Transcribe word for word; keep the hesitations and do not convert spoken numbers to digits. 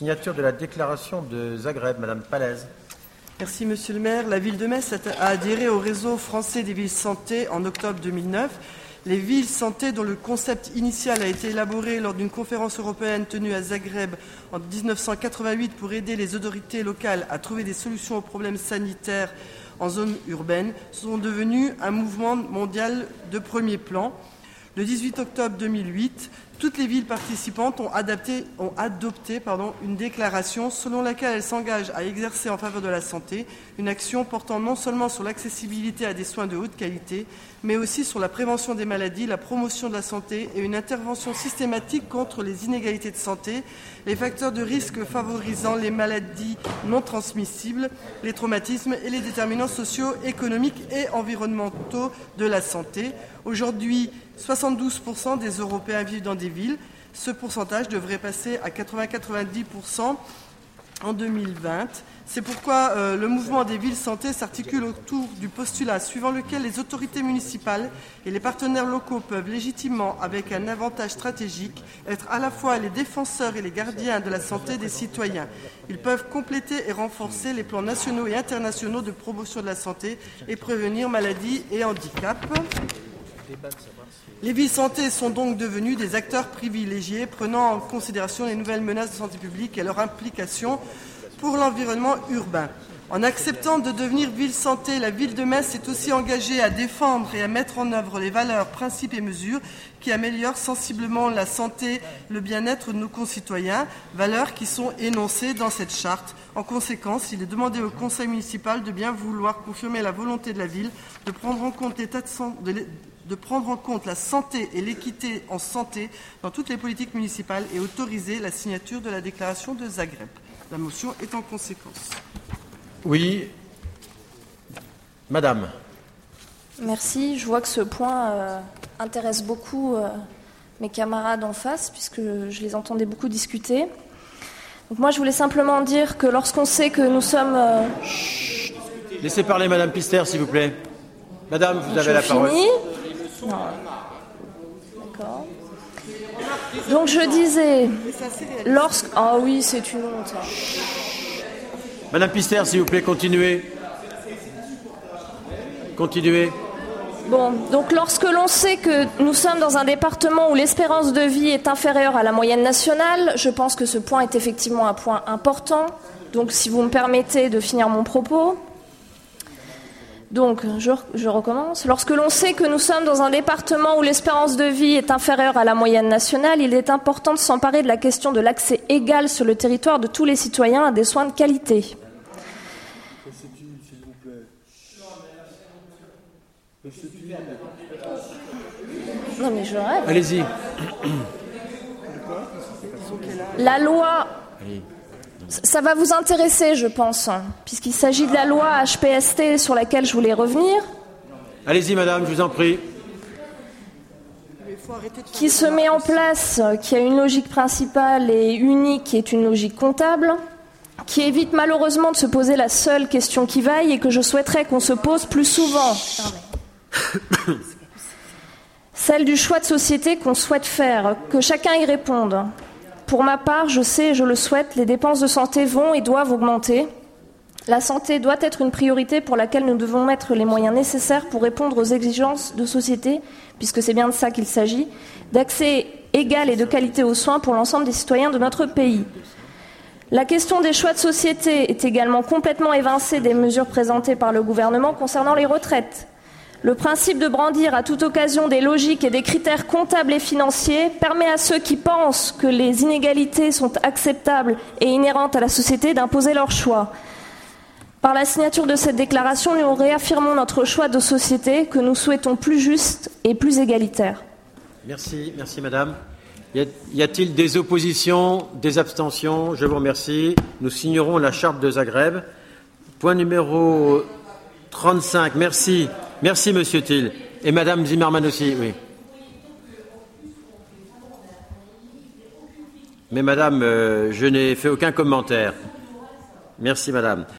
signature de la déclaration de Zagreb. Madame Palaise. Merci, Monsieur le maire. La ville de Metz a adhéré au réseau français des villes santé en octobre deux mille neuf. Les villes santé, dont le concept initial a été élaboré lors d'une conférence européenne tenue à Zagreb en mille neuf cent quatre-vingt-huit pour aider les autorités locales à trouver des solutions aux problèmes sanitaires en zone urbaine, sont devenues un mouvement mondial de premier plan. Le dix-huit octobre deux mille huit, toutes les villes participantes ont, adapté, ont adopté pardon, une déclaration selon laquelle elles s'engagent à exercer en faveur de la santé une action portant non seulement sur l'accessibilité à des soins de haute qualité, mais aussi sur la prévention des maladies, la promotion de la santé et une intervention systématique contre les inégalités de santé, les facteurs de risque favorisant les maladies non transmissibles, les traumatismes et les déterminants sociaux, économiques et environnementaux de la santé. Aujourd'hui, soixante-douze pour cent des Européens vivent dans des villes. Ce pourcentage devrait passer à quatre-vingts à quatre-vingt-dix pour cent en deux mille vingt. C'est pourquoi euh, le mouvement des villes santé s'articule autour du postulat suivant lequel les autorités municipales et les partenaires locaux peuvent légitimement, avec un avantage stratégique, être à la fois les défenseurs et les gardiens de la santé des citoyens. Ils peuvent compléter et renforcer les plans nationaux et internationaux de promotion de la santé et prévenir maladies et handicaps. Les villes santé sont donc devenues des acteurs privilégiés prenant en considération les nouvelles menaces de santé publique et leur implication pour l'environnement urbain. En acceptant de devenir ville santé, la ville de Metz s'est aussi engagée à défendre et à mettre en œuvre les valeurs, principes et mesures qui améliorent sensiblement la santé, le bien-être de nos concitoyens, valeurs qui sont énoncées dans cette charte. En conséquence, il est demandé au conseil municipal de bien vouloir confirmer la volonté de la ville de prendre en compte l'état de santé de prendre en compte la santé et l'équité en santé dans toutes les politiques municipales et autoriser la signature de la déclaration de Zagreb. La motion est en conséquence. Oui. Madame. Merci. Je vois que ce point euh, intéresse beaucoup euh, mes camarades en face, puisque je les entendais beaucoup discuter. Donc moi, je voulais simplement dire que lorsqu'on sait que nous sommes... Euh... Laissez parler Madame Pister, s'il vous plaît. Madame, vous avez je la parole. Finis. Non. D'accord. Donc je disais, lorsque... Ah oui, c'est une honte. Madame Pister, s'il vous plaît, continuez. Continuez. Bon, donc lorsque l'on sait que nous sommes dans un département où l'espérance de vie est inférieure à la moyenne nationale, je pense que ce point est effectivement un point important. Donc si vous me permettez de finir mon propos... Donc, je, je recommence. Lorsque l'on sait que nous sommes dans un département où l'espérance de vie est inférieure à la moyenne nationale, il est important de s'emparer de la question de l'accès égal sur le territoire de tous les citoyens à des soins de qualité. Non mais je rêve. Allez-y. La loi... Ça va vous intéresser, je pense, puisqu'il s'agit de la loi H P S T sur laquelle je voulais revenir. Allez-y, madame, je vous en prie. Qui se met en place, qui a une logique principale et unique, qui est une logique comptable, qui évite malheureusement de se poser la seule question qui vaille et que je souhaiterais qu'on se pose plus souvent. Celle du choix de société qu'on souhaite faire, que chacun y réponde. Pour ma part, je sais et je le souhaite, les dépenses de santé vont et doivent augmenter. La santé doit être une priorité pour laquelle nous devons mettre les moyens nécessaires pour répondre aux exigences de société, puisque c'est bien de ça qu'il s'agit, d'accès égal et de qualité aux soins pour l'ensemble des citoyens de notre pays. La question des choix de société est également complètement évincée des mesures présentées par le gouvernement concernant les retraites. Le principe de brandir à toute occasion des logiques et des critères comptables et financiers permet à ceux qui pensent que les inégalités sont acceptables et inhérentes à la société d'imposer leur choix. Par la signature de cette déclaration, nous réaffirmons notre choix de société que nous souhaitons plus juste et plus égalitaire. Merci, merci madame. Y a-t-il des oppositions, des abstentions? Je vous remercie. Nous signerons la charte de Zagreb. Point numéro trente-cinq, merci. Merci, monsieur Thiel. Et madame Zimmermann aussi, oui. Mais madame, euh, je n'ai fait aucun commentaire. Merci, madame.